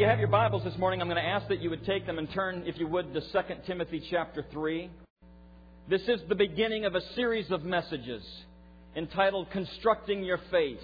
you have your Bibles this morning, I'm going to ask that you would take them and turn, if you would, to 2 Timothy chapter 3. This is the beginning of a series of messages entitled Constructing Your Faith.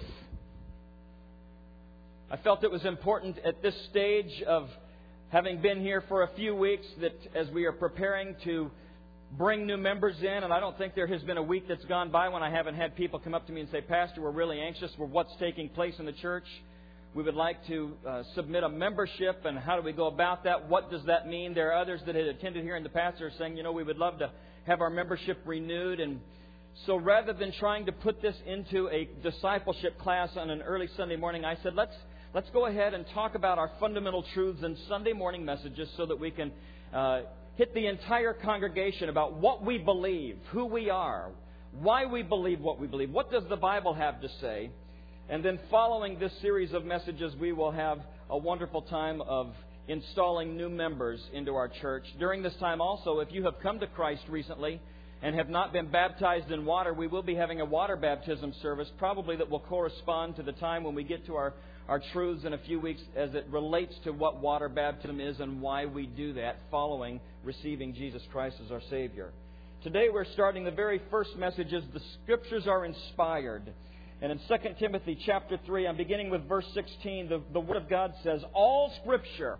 I felt it was important at this stage of having been here for a few weeks that as we are preparing to bring new members in, and I don't think there has been a week that's gone by when I haven't had people come up to me and say, Pastor, we're really anxious for what's taking place in the church. We would like to submit a membership, and how do we go about that? What does that mean? There are others that had attended here in the past that are saying, we would love to have our membership renewed. And so rather than trying to put this into a discipleship class on an early Sunday morning, I said, let's go ahead and talk about our fundamental truths in Sunday morning messages so that we can hit the entire congregation about what we believe, who we are, why we believe what we believe, what does the Bible have to say. And then following this series of messages, we will have a wonderful time of installing new members into our church. During this time also, if you have come to Christ recently and have not been baptized in water, we will be having a water baptism service, probably that will correspond to the time when we get to our truths in a few weeks as it relates to what water baptism is and why we do that following receiving Jesus Christ as our Savior. Today we're starting the very first message is the Scriptures are inspired. And in 2 Timothy chapter 3, I'm beginning with verse 16, the Word of God says, all Scripture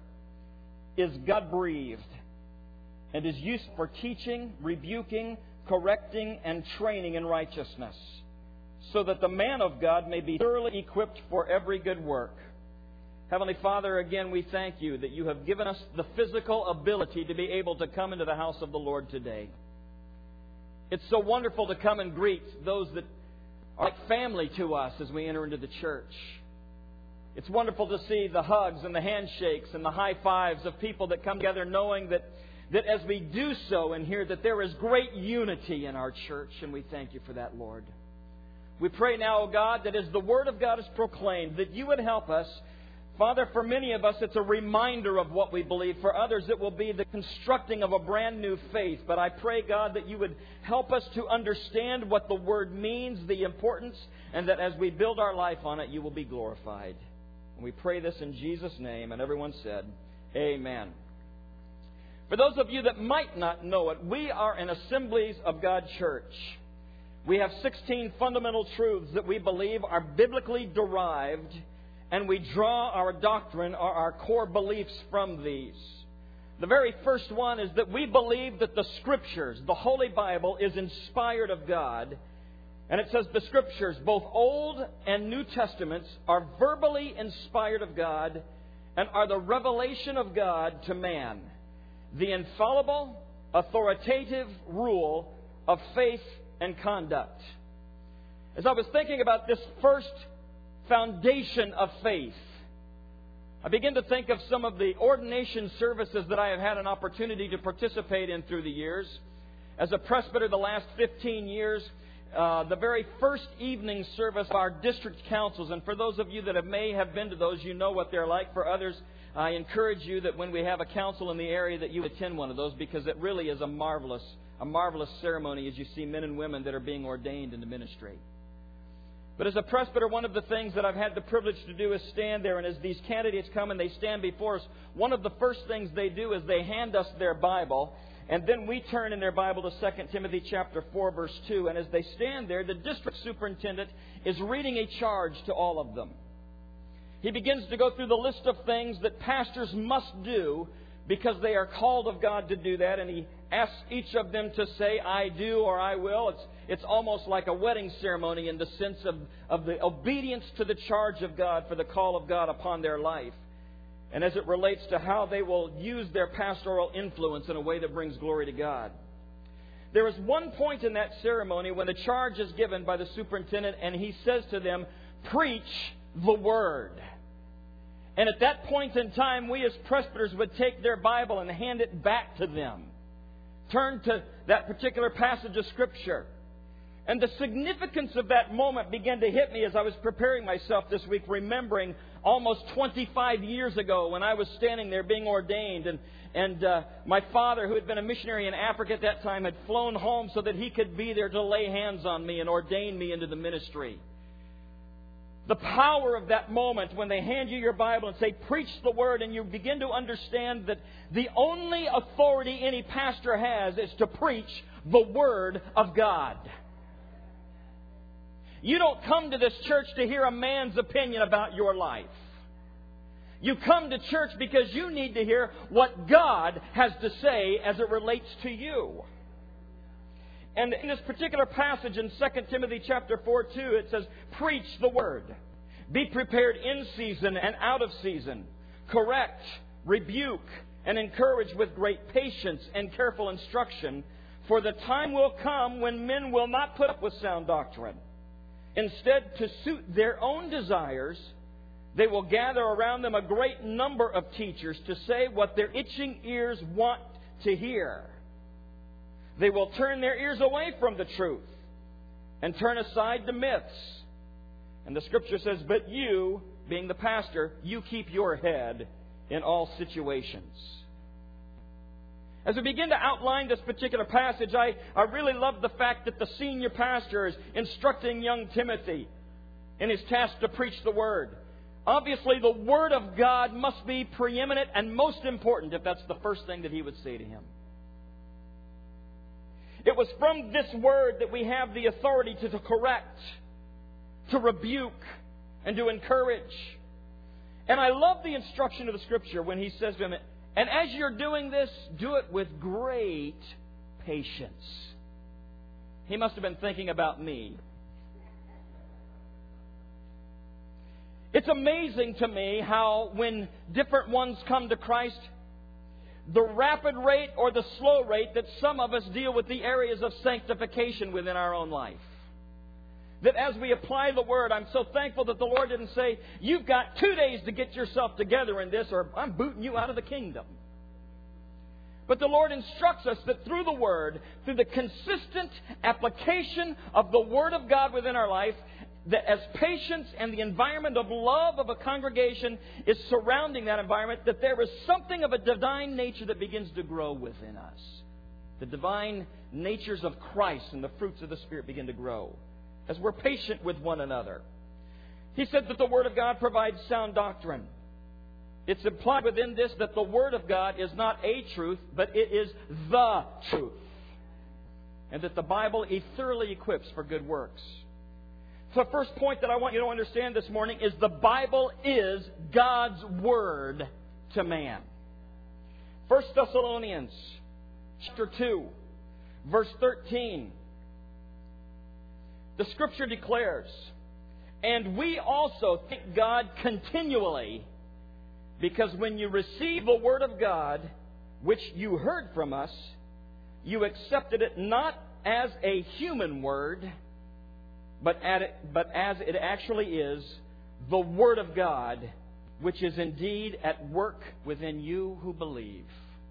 is God-breathed and is used for teaching, rebuking, correcting, and training in righteousness, so that the man of God may be thoroughly equipped for every good work. Heavenly Father, again, we thank You that You have given us the physical ability to be able to come into the house of the Lord today. It's so wonderful to come and greet those that are like family to us as we enter into the church. It's wonderful to see the hugs and the handshakes and the high fives of people that come together knowing that as we do so and hear that there is great unity in our church, and we thank You for that, Lord. We pray now, O God, that as the Word of God is proclaimed, that You would help us. Father, for many of us, it's a reminder of what we believe. For others, it will be the constructing of a brand new faith. But I pray, God, that You would help us to understand what the Word means, the importance, and that as we build our life on it, You will be glorified. And we pray this in Jesus' name. And everyone said, Amen. For those of you that might not know it, we are an Assemblies of God church. We have 16 fundamental truths that we believe are biblically derived, and we draw our doctrine or our core beliefs from these. The very first one is that we believe that the Scriptures, the Holy Bible, is inspired of God. And it says the Scriptures, both Old and New Testaments, are verbally inspired of God and are the revelation of God to man. The infallible, authoritative rule of faith and conduct. As I was thinking about this first foundation of faith, I begin to think of some of the ordination services that I have had an opportunity to participate in through the years. As a presbyter the last 15 years, the very first evening service of our district councils, and for those of you that may have been to those, you know what they're like. For others, I encourage you that when we have a council in the area that you attend one of those, because it really is a marvelous ceremony as you see men and women that are being ordained into ministry. But as a presbyter, one of the things that I've had the privilege to do is stand there. And as these candidates come and they stand before us, one of the first things they do is they hand us their Bible. And then we turn in their Bible to 2 Timothy chapter 4, verse 2. And as they stand there, the district superintendent is reading a charge to all of them. He begins to go through the list of things that pastors must do because they are called of God to do that. And he asks each of them to say, I do or I will. It's almost like a wedding ceremony in the sense of the obedience to the charge of God for the call of God upon their life. And as it relates to how they will use their pastoral influence in a way that brings glory to God. There is one point in that ceremony when the charge is given by the superintendent and he says to them, preach the Word. And at that point in time, we as presbyters would take their Bible and hand it back to them. Turn to that particular passage of Scripture. And the significance of that moment began to hit me as I was preparing myself this week, remembering almost 25 years ago when I was standing there being ordained. And my father, who had been a missionary in Africa at that time, had flown home so that he could be there to lay hands on me and ordain me into the ministry. The power of that moment when they hand you your Bible and say, preach the Word, and you begin to understand that the only authority any pastor has is to preach the Word of God. You don't come to this church to hear a man's opinion about your life. You come to church because you need to hear what God has to say as it relates to you. And in this particular passage in 2 Timothy chapter 4:2, it says, preach the Word. Be prepared in season and out of season. Correct, rebuke, and encourage with great patience and careful instruction. For the time will come when men will not put up with sound doctrine. Instead, to suit their own desires, they will gather around them a great number of teachers to say what their itching ears want to hear. They will turn their ears away from the truth and turn aside to myths. And the Scripture says, but you, being the pastor, you keep your head in all situations. As we begin to outline this particular passage, I really love the fact that the senior pastor is instructing young Timothy in his task to preach the Word. Obviously, the Word of God must be preeminent and most important if that's the first thing that he would say to him. It was from this Word that we have the authority to correct, to rebuke, and to encourage. And I love the instruction of the Scripture when he says to him, and as you're doing this, do it with great patience. He must have been thinking about me. It's amazing to me how when different ones come to Christ, the rapid rate or the slow rate that some of us deal with the areas of sanctification within our own life. That as we apply the Word, I'm so thankful that the Lord didn't say, you've got 2 days to get yourself together in this or I'm booting you out of the kingdom. But the Lord instructs us that through the Word, through the consistent application of the Word of God within our life, that as patience and the environment of love of a congregation is surrounding that environment, that there is something of a divine nature that begins to grow within us. The divine natures of Christ and the fruits of the Spirit begin to grow as we're patient with one another. He said that the Word of God provides sound doctrine. It's implied within this that the Word of God is not a truth, but it is the truth. And that the Bible thoroughly equips for good works. So the first point that I want you to understand this morning is the Bible is God's Word to man. 1 Thessalonians chapter 2, verse 13. The Scripture declares, and we also thank God continually, because when you receive the Word of God, which you heard from us, you accepted it not as a human word, but as it actually is, the Word of God, which is indeed at work within you who believe.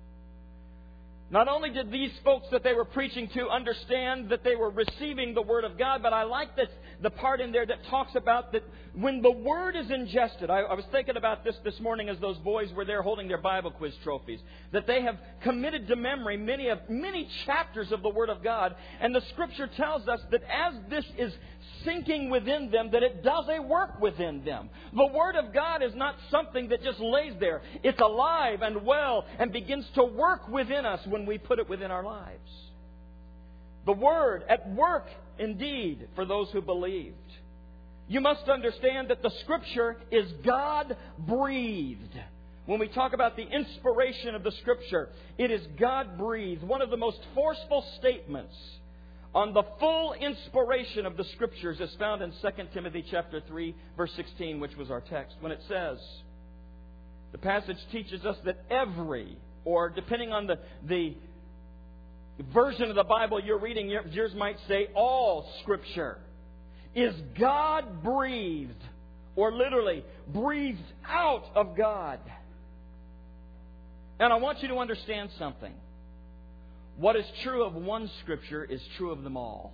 Not only did these folks that they were preaching to understand that they were receiving the Word of God, but I like the part in there that talks about that when the Word is ingested. I was thinking about this morning as those boys were there holding their Bible quiz trophies. That they have committed to memory many chapters of the Word of God. And the Scripture tells us that as this is sinking within them, that it does a work within them. The Word of God is not something that just lays there. It's alive and well and begins to work within us when we put it within our lives. The Word at work indeed for those who believed. You must understand that the Scripture is God-breathed. When we talk about the inspiration of the Scripture, it is God-breathed. One of the most forceful statements on the full inspiration of the Scriptures is found in 2 Timothy chapter 3, verse 16, which was our text, when it says, the passage teaches us that every, or depending on the version of the Bible you're reading, yours might say all Scripture is God-breathed, or literally breathed out of God. And I want you to understand something. What is true of one Scripture is true of them all.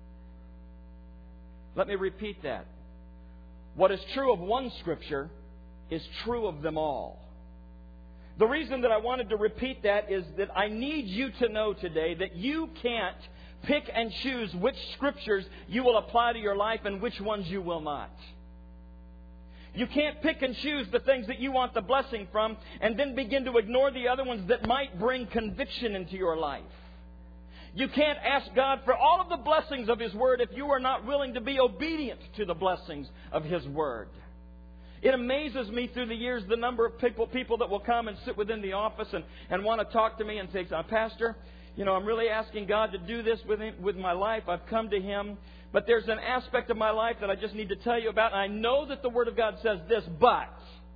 Let me repeat that. What is true of one Scripture is true of them all. The reason that I wanted to repeat that is that I need you to know today that you can't pick and choose which Scriptures you will apply to your life and which ones you will not. You can't pick and choose the things that you want the blessing from and then begin to ignore the other ones that might bring conviction into your life. You can't ask God for all of the blessings of His Word if you are not willing to be obedient to the blessings of His Word. It amazes me through the years the number of people that will come and sit within the office and want to talk to me and say, Pastor, I'm really asking God to do this with my life. I've come to Him. But there's an aspect of my life that I just need to tell you about. And I know that the Word of God says this, but...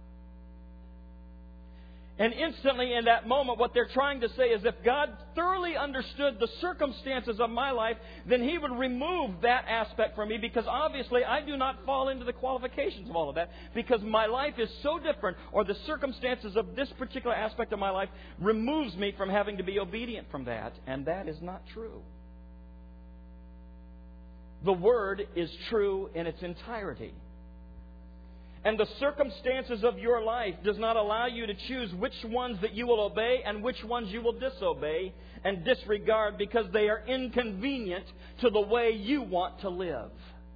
And instantly in that moment, what they're trying to say is if God thoroughly understood the circumstances of my life, then He would remove that aspect from me, because obviously I do not fall into the qualifications of all of that, because my life is so different, or the circumstances of this particular aspect of my life removes me from having to be obedient from that. And that is not true. The Word is true in its entirety. And the circumstances of your life does not allow you to choose which ones that you will obey and which ones you will disobey and disregard, because they are inconvenient to the way you want to live.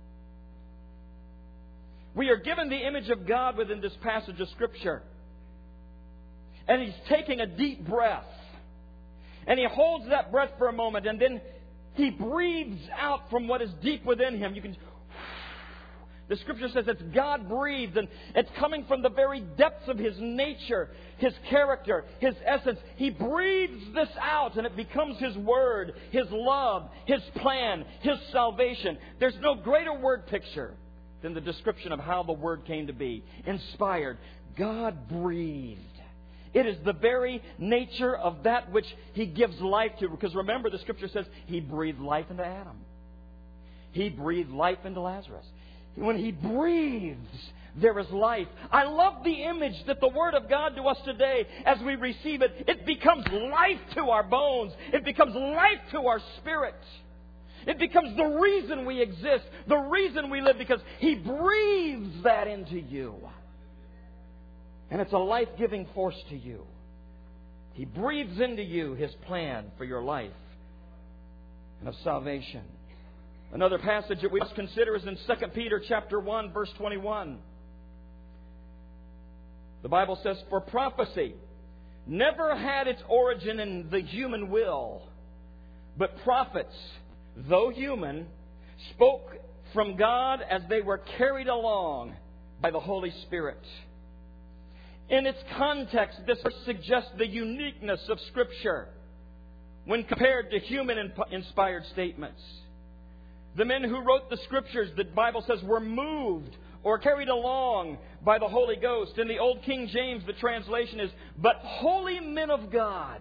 We are given the image of God within this passage of Scripture. And He's taking a deep breath. And He holds that breath for a moment, and then He breathes out from what is deep within Him. The Scripture says it's God-breathed, and it's coming from the very depths of His nature, His character, His essence. He breathes this out, and it becomes His Word, His love, His plan, His salvation. There's no greater word picture than the description of how the Word came to be. Inspired. God-breathed. It is the very nature of that which He gives life to. Because remember, the Scripture says He breathed life into Adam. He breathed life into Lazarus. When He breathes, there is life. I love the image that the Word of God to us today, as we receive it, it becomes life to our bones. It becomes life to our spirit. It becomes the reason we exist, the reason we live, because He breathes that into you. And it's a life-giving force to you. He breathes into you His plan for your life and of salvation. Another passage that we must consider is in 2 Peter chapter 1, verse 21. The Bible says, "For prophecy never had its origin in the human will, but prophets, though human, spoke from God as they were carried along by the Holy Spirit." In its context, this suggests the uniqueness of Scripture when compared to human-inspired statements. The men who wrote the Scriptures, the Bible says, were moved or carried along by the Holy Ghost. In the Old King James, the translation is, "But holy men of God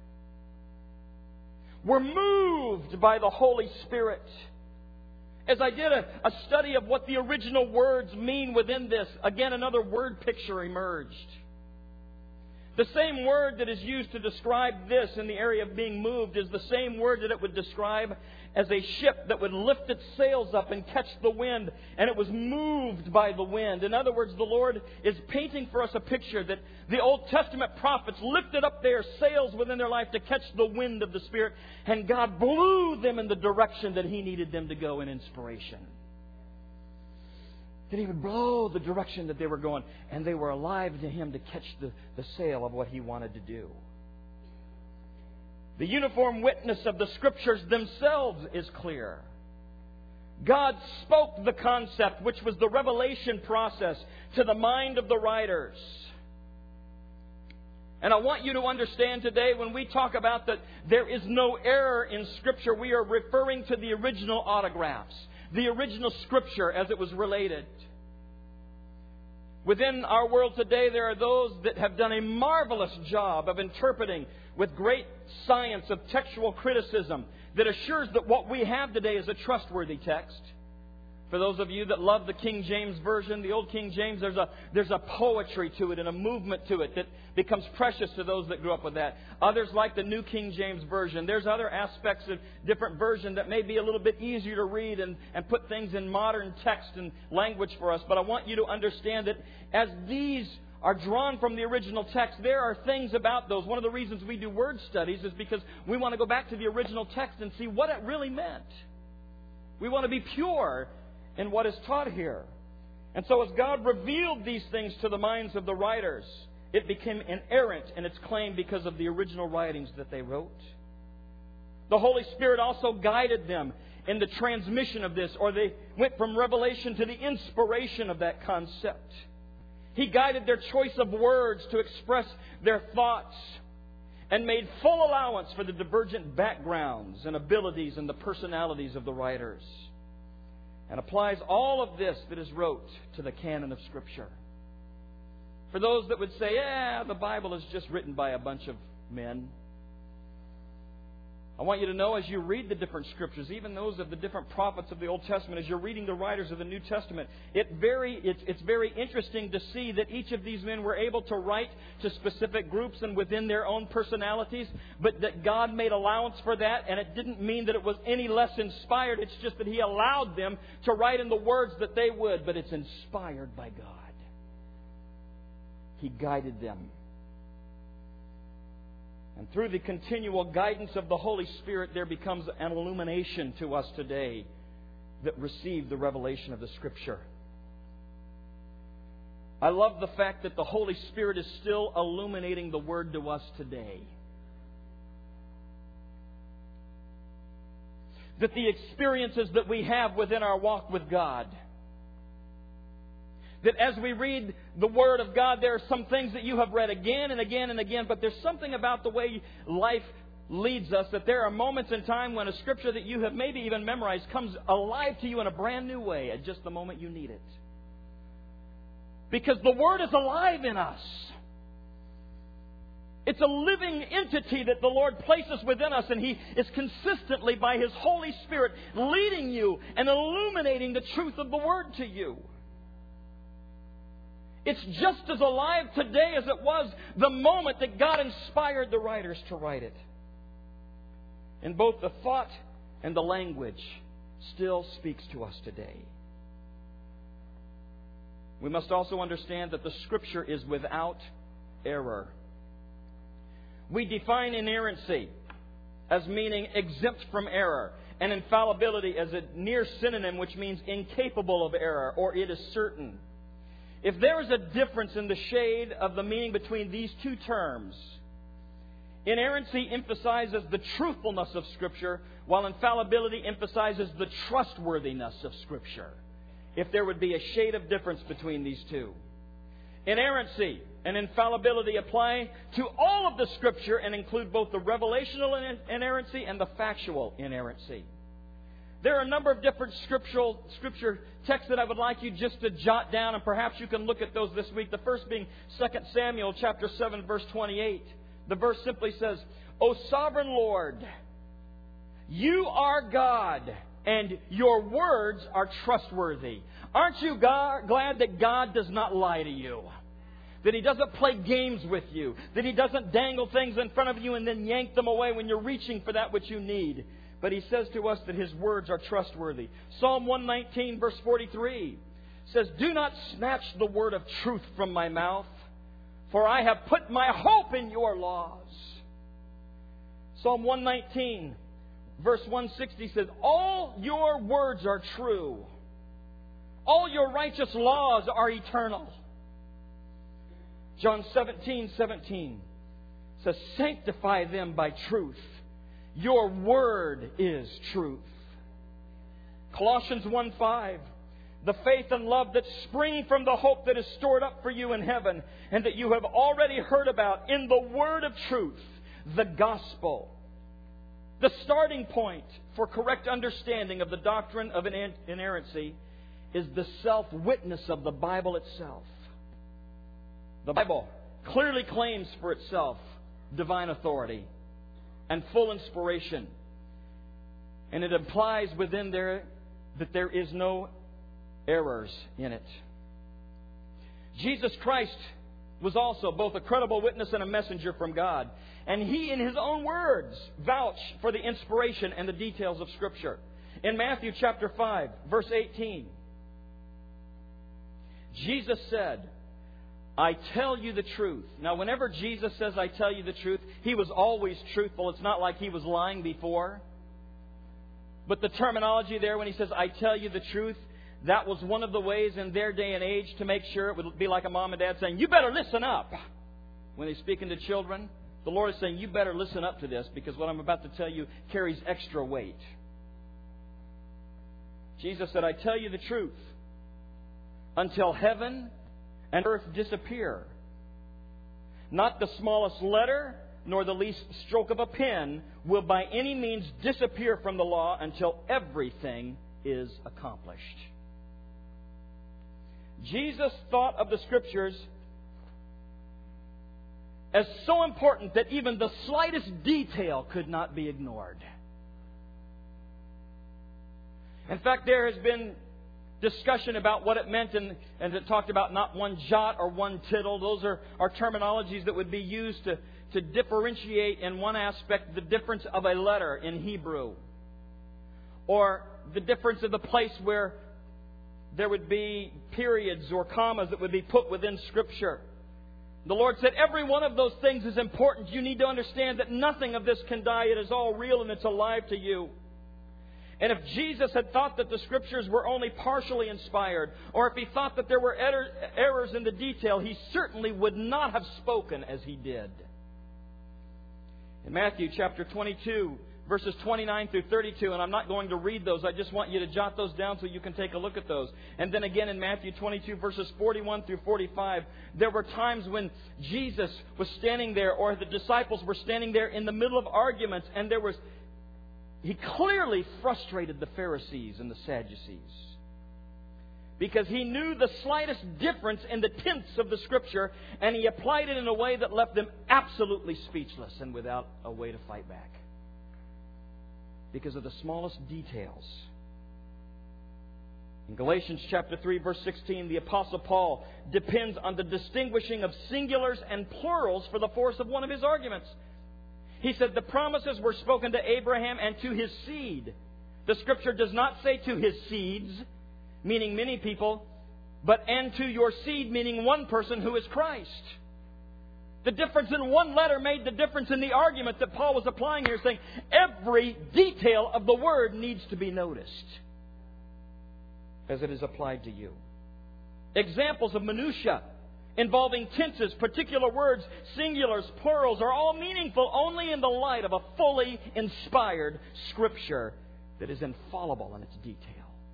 were moved by the Holy Spirit." As I did a study of what the original words mean within this, again another word picture emerged. The same word that is used to describe this in the area of being moved is the same word that it would describe as a ship that would lift its sails up and catch the wind, and it was moved by the wind. In other words, the Lord is painting for us a picture that the Old Testament prophets lifted up their sails within their life to catch the wind of the Spirit, and God blew them in the direction that He needed them to go in inspiration. That He would blow the direction that they were going, and they were alive to Him to catch the sail of what He wanted to do. The uniform witness of the Scriptures themselves is clear. God spoke the concept, which was the revelation process, to the mind of the writers. And I want you to understand today, when we talk about that there is no error in Scripture, we are referring to the original autographs, the original Scripture as it was related. Within our world today, there are those that have done a marvelous job of interpreting with great science of textual criticism that assures that what we have today is a trustworthy text. For those of you that love the King James Version, the Old King James, there's a poetry to it and a movement to it that becomes precious to those that grew up with that. Others like the New King James Version. There's other aspects of different versions that may be a little bit easier to read and put things in modern text and language for us. But I want you to understand that as these are drawn from the original text, there are things about those. One of the reasons we do word studies is because we want to go back to the original text and see what it really meant. We want to be pure in what is taught here. And so as God revealed these things to the minds of the writers, it became inerrant in its claim because of the original writings that they wrote. The Holy Spirit also guided them in the transmission of this, or they went from revelation to the inspiration of that concept. He guided their choice of words to express their thoughts and made full allowance for the divergent backgrounds and abilities and the personalities of the writers, and applies all of this that is wrote to the canon of Scripture. For those that would say, the Bible is just written by a bunch of men, I want you to know, as you read the different Scriptures, even those of the different prophets of the Old Testament, as you're reading the writers of the New Testament, it's very interesting to see that each of these men were able to write to specific groups and within their own personalities, but that God made allowance for that, and it didn't mean that it was any less inspired. It's just that He allowed them to write in the words that they would, but it's inspired by God. He guided them. And through the continual guidance of the Holy Spirit, there becomes an illumination to us today that receive the revelation of the Scripture. I love the fact that the Holy Spirit is still illuminating the Word to us today. That the experiences that we have within our walk with God, that as we read the Word of God, there are some things that you have read again and again and again, but there's something about the way life leads us, that there are moments in time when a Scripture that you have maybe even memorized comes alive to you in a brand new way at just the moment you need it. Because the Word is alive in us. It's a living entity that the Lord places within us, and He is consistently, by His Holy Spirit, leading you and illuminating the truth of the Word to you. It's just as alive today as it was the moment that God inspired the writers to write it. And both the thought and the language still speaks to us today. We must also understand that the Scripture is without error. We define inerrancy as meaning exempt from error, and infallibility as a near synonym, which means incapable of error, or it is certain. If there is a difference in the shade of the meaning between these two terms, inerrancy emphasizes the truthfulness of Scripture, while infallibility emphasizes the trustworthiness of Scripture. If there would be a shade of difference between these two. Inerrancy and infallibility apply to all of the Scripture and include both the revelational inerrancy and the factual inerrancy. There are a number of different Scripture texts that I would like you just to jot down, and perhaps you can look at those this week. The first being 2 Samuel chapter 7, verse 28. The verse simply says, "O sovereign Lord, you are God, and your words are trustworthy." Aren't you glad that God does not lie to you? That He doesn't play games with you. That He doesn't dangle things in front of you and then yank them away when you're reaching for that which you need. But He says to us that His words are trustworthy. Psalm 119, verse 43 says, "Do not snatch the word of truth from my mouth, for I have put my hope in your laws." Psalm 119, verse 160 says, "All your words are true. All your righteous laws are eternal." John 17:17 says, "Sanctify them by truth. Your word is truth." Colossians 1:5, "The faith and love that spring from the hope that is stored up for you in heaven, and that you have already heard about in the word of truth, the gospel." The starting point for correct understanding of the doctrine of inerrancy is the self-witness of the Bible itself. The Bible clearly claims for itself divine authority and full inspiration. And it implies within there that there is no errors in it. Jesus Christ was also both a credible witness and a messenger from God. And He, in His own words, vouched for the inspiration and the details of Scripture. In Matthew chapter 5, verse 18, Jesus said, "I tell you the truth." Now, whenever Jesus says, "I tell you the truth," He was always truthful. It's not like He was lying before. But the terminology there when He says, "I tell you the truth," that was one of the ways in their day and age to make sure it would be like a mom and dad saying, "You better listen up." When He's speaking to children, the Lord is saying, "You better listen up to this, because what I'm about to tell you carries extra weight." Jesus said, "I tell you the truth, until heaven and earth disappear, not the smallest letter nor the least stroke of a pen will by any means disappear from the law until everything is accomplished." Jesus thought of the Scriptures as so important that even the slightest detail could not be ignored. In fact, there has been discussion about what it meant, and it talked about not one jot or one tittle. Those are terminologies that would be used to differentiate in one aspect the difference of a letter in Hebrew, or the difference of the place where there would be periods or commas that would be put within Scripture. The Lord said every one of those things is important. You need to understand that nothing of this can die. It is all real and it's alive to you. And if Jesus had thought that the Scriptures were only partially inspired, or if He thought that there were errors in the detail, He certainly would not have spoken as He did. In Matthew chapter 22, verses 29 through 32, and I'm not going to read those. I just want you to jot those down so you can take a look at those. And then again in Matthew 22, verses 41 through 45, there were times when Jesus was standing there, or the disciples were standing there in the middle of arguments, and He clearly frustrated the Pharisees and the Sadducees, because He knew the slightest difference in the tense of the Scripture, and He applied it in a way that left them absolutely speechless and without a way to fight back, because of the smallest details. In Galatians chapter 3, verse 16, the Apostle Paul depends on the distinguishing of singulars and plurals for the force of one of his arguments. He said the promises were spoken to Abraham and to his seed. The Scripture does not say to his seeds, meaning many people, but and to your seed, meaning one person who is Christ. The difference in one letter made the difference in the argument that Paul was applying here, saying every detail of the Word needs to be noticed as it is applied to you. Examples of minutiae involving tenses, particular words, singulars, plurals, are all meaningful only in the light of a fully inspired Scripture that is infallible in its detail.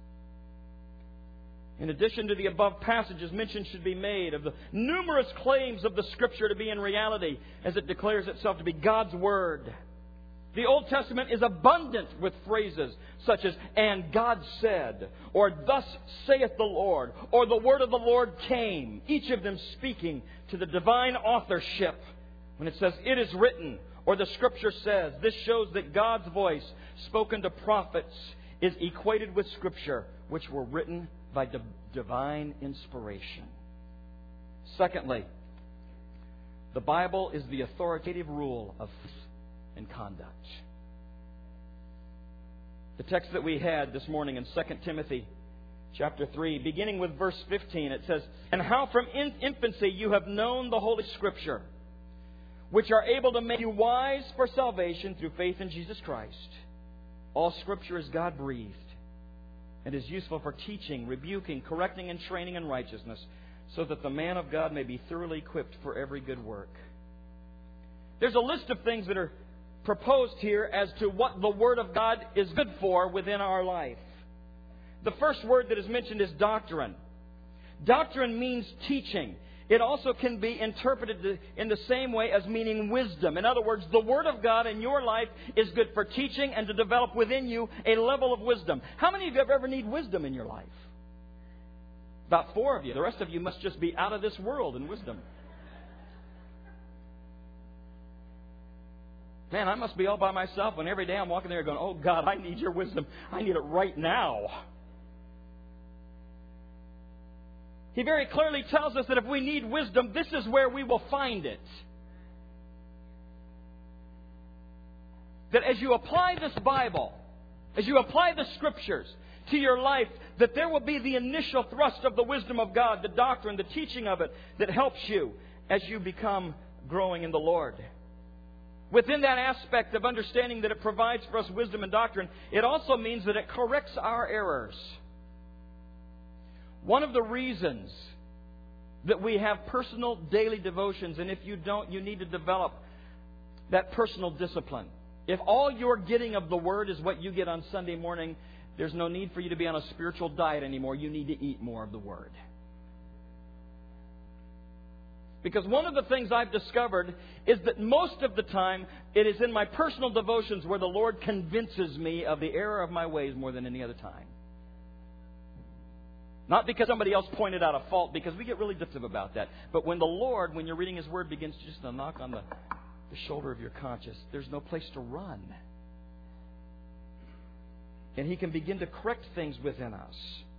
In addition to the above passages, mention should be made of the numerous claims of the Scripture to be in reality as it declares itself to be God's Word. The Old Testament is abundant with phrases such as, "and God said," or "thus saith the Lord," or "the word of the Lord came," each of them speaking to the divine authorship. When it says, "it is written," or "the Scripture says," this shows that God's voice spoken to prophets is equated with Scripture, which were written by divine inspiration. Secondly, the Bible is the authoritative rule of faith and conduct. The text that we had this morning in 2 Timothy chapter 3, beginning with verse 15, it says, "And how from infancy you have known the Holy Scripture, which are able to make you wise for salvation through faith in Jesus Christ. All Scripture is God-breathed and is useful for teaching, rebuking, correcting, and training in righteousness, so that the man of God may be thoroughly equipped for every good work." There's a list of things that are proposed here as to what the Word of God is good for within our life. The first word that is mentioned is doctrine. Doctrine means teaching. It also can be interpreted in the same way as meaning wisdom. In other words, the Word of God in your life is good for teaching and to develop within you a level of wisdom. How many of you ever need wisdom in your life? About 4 of you. The rest of you must just be out of this world in wisdom. Man, I must be all by myself when every day I'm walking there going, "Oh God, I need your wisdom. I need it right now." He very clearly tells us that if we need wisdom, this is where we will find it. That as you apply this Bible, as you apply the Scriptures to your life, that there will be the initial thrust of the wisdom of God, the doctrine, the teaching of it, that helps you as you become growing in the Lord. Within that aspect of understanding that it provides for us wisdom and doctrine, it also means that it corrects our errors. One of the reasons that we have personal daily devotions, and if you don't, you need to develop that personal discipline. If all you're getting of the Word is what you get on Sunday morning, there's no need for you to be on a spiritual diet anymore. You need to eat more of the Word. Because one of the things I've discovered is that most of the time it is in my personal devotions where the Lord convinces me of the error of my ways more than any other time. Not because somebody else pointed out a fault, because we get really defensive about that. But when the Lord, when you're reading His Word, begins just to knock on the shoulder of your conscience, there's no place to run. And He can begin to correct things within us.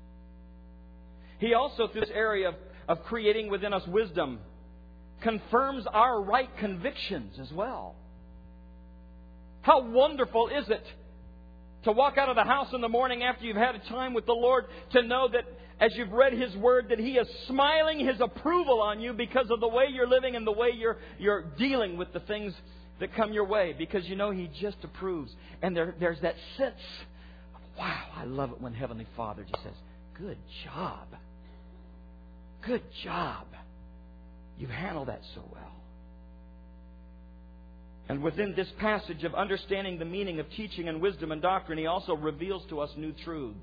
He also, through this area of creating within us wisdom, confirms our right convictions as well. How wonderful is it to walk out of the house in the morning after you've had a time with the Lord, to know that as you've read His Word, that He is smiling His approval on you because of the way you're living and the way you're dealing with the things that come your way. Because you know He just approves. And there's that sense of, wow, I love it when Heavenly Father just says, good job. Good job. You've handled that so well. And within this passage of understanding the meaning of teaching and wisdom and doctrine, He also reveals to us new truths.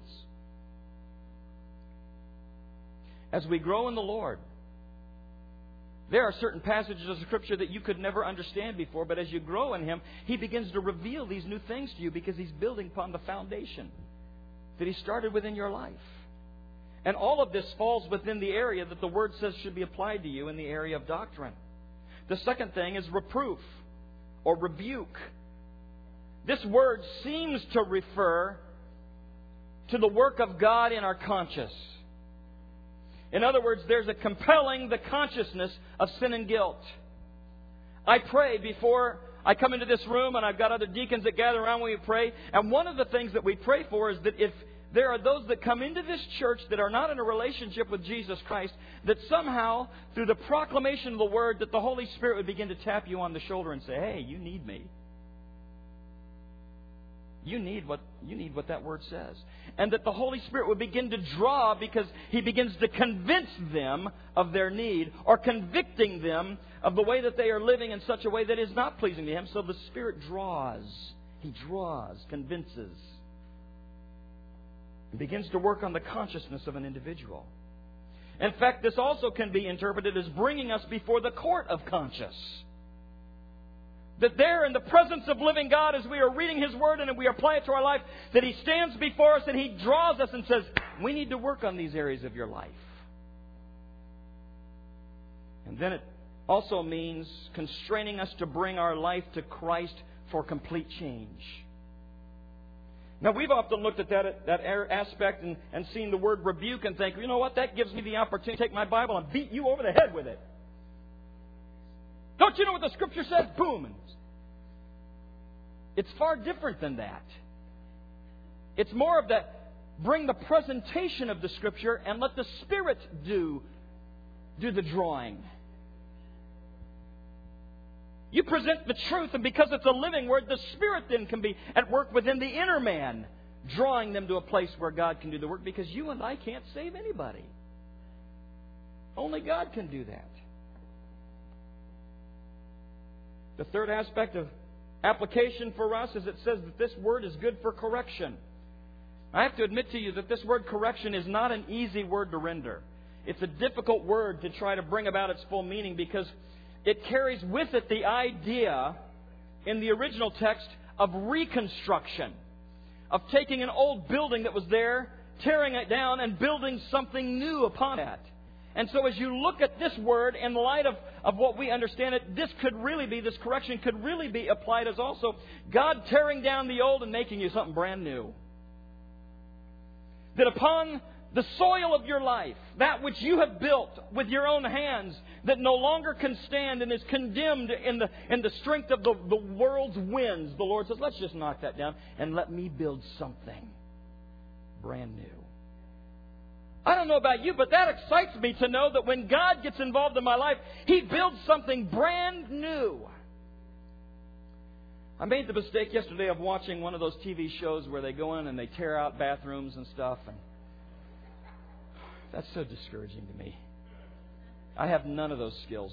As we grow in the Lord, there are certain passages of Scripture that you could never understand before, but as you grow in Him, He begins to reveal these new things to you because He's building upon the foundation that He started within your life. And all of this falls within the area that the Word says should be applied to you in the area of doctrine. The second thing is reproof or rebuke. This word seems to refer to the work of God in our conscience. In other words, there's a compelling the consciousness of sin and guilt. I pray before I come into this room, and I've got other deacons that gather around when we pray. And one of the things that we pray for is that if there are those that come into this church that are not in a relationship with Jesus Christ, that somehow, through the proclamation of the Word, that the Holy Spirit would begin to tap you on the shoulder and say, hey, you need me. You need what that Word says. And that the Holy Spirit would begin to draw because He begins to convince them of their need, or convicting them of the way that they are living in such a way that is not pleasing to Him. So the Spirit draws. He draws, convinces. It begins to work on the consciousness of an individual. In fact, this also can be interpreted as bringing us before the court of conscience. That there in the presence of living God, as we are reading His Word and we apply it to our life, that He stands before us and He draws us and says, we need to work on these areas of your life. And then it also means constraining us to bring our life to Christ for complete change. Now, we've often looked at that aspect and seen the word rebuke and think, you know what, that gives me the opportunity to take my Bible and beat you over the head with it. Don't you know what the Scripture says? Boom. It's far different than that. It's more of that, bring the presentation of the Scripture and let the Spirit do the drawing. You present the truth, and because it's a living Word, the Spirit then can be at work within the inner man, drawing them to a place where God can do the work, because you and I can't save anybody. Only God can do that. The third aspect of application for us is it says that this word is good for correction. I have to admit to you that this word correction is not an easy word to render. It's a difficult word to try to bring about its full meaning because it carries with it the idea in the original text of reconstruction, of taking an old building that was there, tearing it down, and building something new upon it. And so as you look at this word in light of what we understand it, this correction could really be applied as also God tearing down the old and making you something brand new. That upon the soil of your life, that which you have built with your own hands, that no longer can stand and is condemned in the strength of the world's winds, the Lord says, let's just knock that down and let me build something brand new. I don't know about you, but that excites me to know that when God gets involved in my life, He builds something brand new. I made the mistake yesterday of watching one of those TV shows where they go in and they tear out bathrooms and stuff. And That's so discouraging to me. I have none of those skills.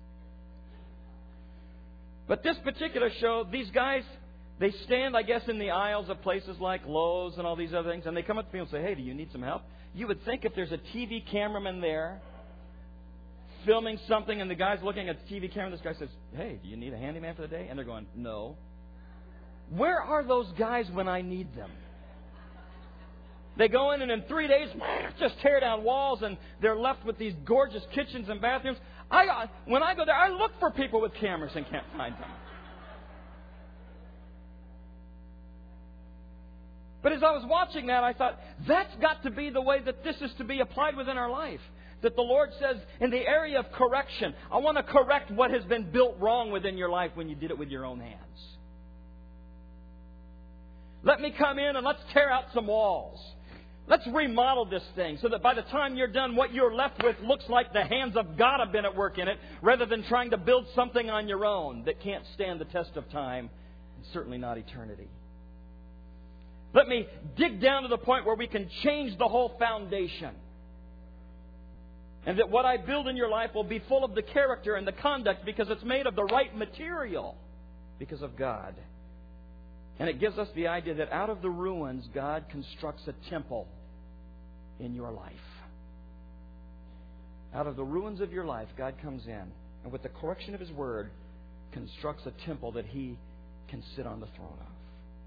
But this particular show, these guys, they stand, I guess, in the aisles of places like Lowe's and all these other things, and they come up to me and say, hey, do you need some help? You would think if there's a TV cameraman there filming something and the guy's looking at the TV camera, this guy says, hey, do you need a handyman for the day? And they're going, no. Where are those guys when I need them? They go in and in 3 days, just tear down walls, and they're left with these gorgeous kitchens and bathrooms. When I go there, I look for people with cameras and can't find them. But as I was watching that, I thought, that's got to be the way that this is to be applied within our life. That the Lord says, in the area of correction, I want to correct what has been built wrong within your life when you did it with your own hands. Let me come in and let's tear out some walls. Let's remodel this thing so that by the time you're done, what you're left with looks like the hands of God have been at work in it, rather than trying to build something on your own that can't stand the test of time, and certainly not eternity. Let me dig down to the point where we can change the whole foundation. And that what I build in your life will be full of the character and the conduct because it's made of the right material because of God. And it gives us the idea that out of the ruins, God constructs a temple in your life. Out of the ruins of your life, God comes in and with the correction of His Word, constructs a temple that He can sit on the throne of.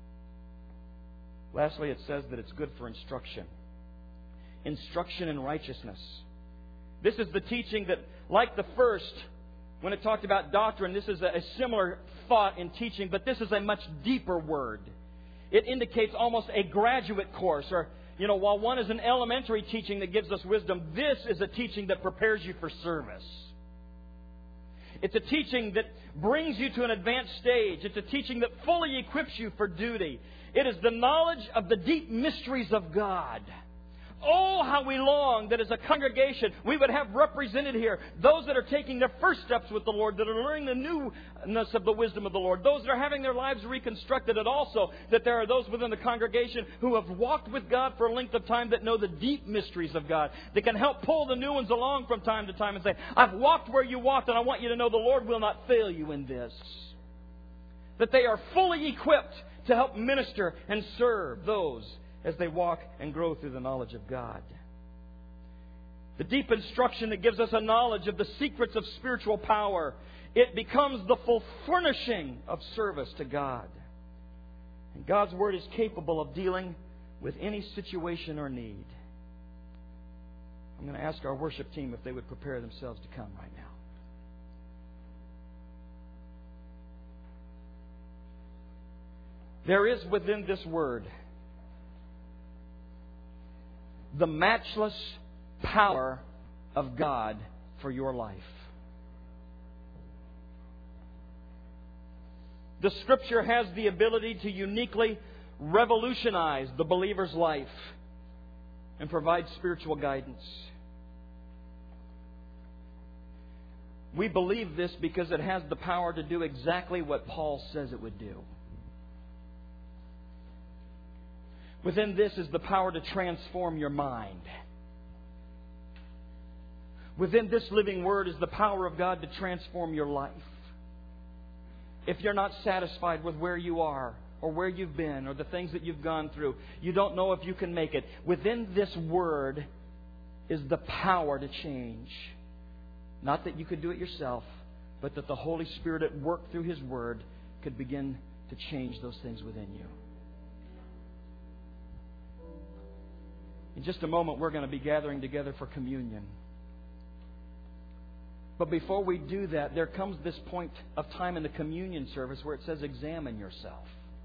Lastly, it says that it's good for instruction. Instruction in righteousness. This is the teaching that, like the first, when it talked about doctrine, this is a similar thought in teaching, but this is a much deeper word. It indicates almost a graduate course, or, while one is an elementary teaching that gives us wisdom, this is a teaching that prepares you for service. It's a teaching that brings you to an advanced stage. It's a teaching that fully equips you for duty. It is the knowledge of the deep mysteries of God. Oh, how we long that as a congregation we would have represented here those that are taking their first steps with the Lord, that are learning the newness of the wisdom of the Lord, those that are having their lives reconstructed, and also that there are those within the congregation who have walked with God for a length of time that know the deep mysteries of God, that can help pull the new ones along from time to time and say, I've walked where you walked, and I want you to know the Lord will not fail you in this. That they are fully equipped to help minister and serve those as they walk and grow through the knowledge of God. The deep instruction that gives us a knowledge of the secrets of spiritual power. It becomes the full furnishing of service to God. And God's Word is capable of dealing with any situation or need. I'm going to ask our worship team if they would prepare themselves to come right now. There is within this Word the matchless power of God for your life. The Scripture has the ability to uniquely revolutionize the believer's life and provide spiritual guidance. We believe this because it has the power to do exactly what Paul says it would do. Within this is the power to transform your mind. Within this living Word is the power of God to transform your life. If you're not satisfied with where you are, or where you've been, or the things that you've gone through, you don't know if you can make it. Within this Word is the power to change. Not that you could do it yourself, but that the Holy Spirit at work through His Word could begin to change those things within you. In just a moment, we're going to be gathering together for communion. But before we do that, there comes this point of time in the communion service where it says, examine yourself.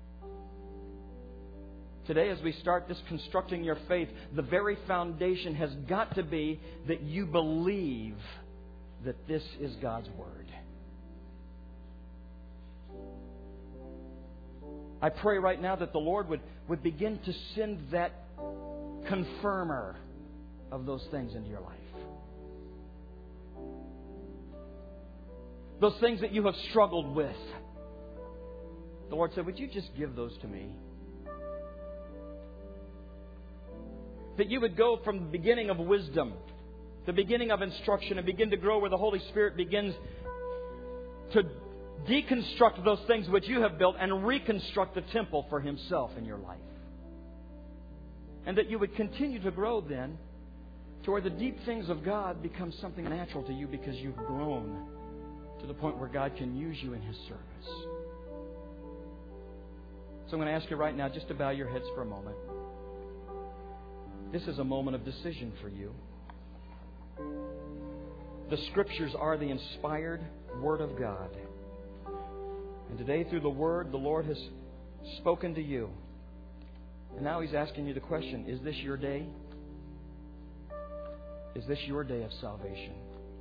Today, as we start this constructing your faith, the very foundation has got to be that you believe that this is God's Word. I pray right now that the Lord would begin to send that confirmer of those things into your life. Those things that you have struggled with. The Lord said, would you just give those to me? That you would go from the beginning of wisdom the beginning of instruction, and begin to grow where the Holy Spirit begins to deconstruct those things which you have built and reconstruct the temple for Himself in your life. And that you would continue to grow then to where the deep things of God become something natural to you because you've grown to the point where God can use you in His service. So I'm going to ask you right now just to bow your heads for a moment. This is a moment of decision for you. The Scriptures are the inspired Word of God. And today through the Word, the Lord has spoken to you. And now He's asking you the question, is this your day? Is this your day of salvation?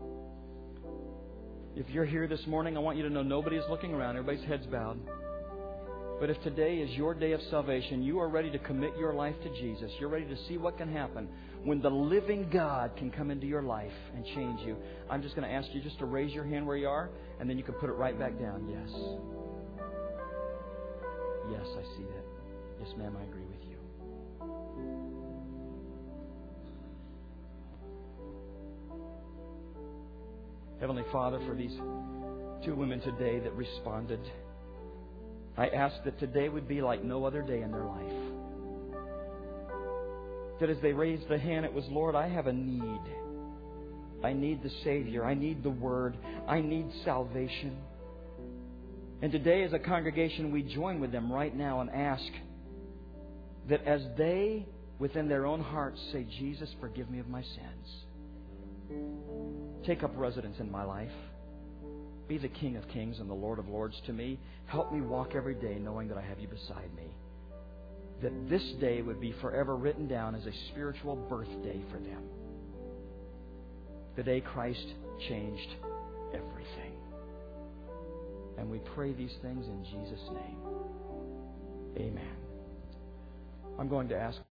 If you're here this morning, I want you to know nobody's looking around. Everybody's head's bowed. But if today is your day of salvation, you are ready to commit your life to Jesus. You're ready to see what can happen when the living God can come into your life and change you. I'm just going to ask you just to raise your hand where you are, and then you can put it right back down. Yes. Yes, I see that. Yes, ma'am, I agree with you. Heavenly Father, for these two women today that responded, I ask that today would be like no other day in their life. That as they raised the hand, it was, Lord, I have a need. I need the Savior. I need the Word. I need salvation. And today as a congregation, we join with them right now and ask that as they, within their own hearts, say, Jesus, forgive me of my sins. Take up residence in my life. Be the King of Kings and the Lord of Lords to me. Help me walk every day knowing that I have You beside me. That this day would be forever written down as a spiritual birthday for them. The day Christ changed everything. And we pray these things in Jesus' name. Amen. I'm going to ask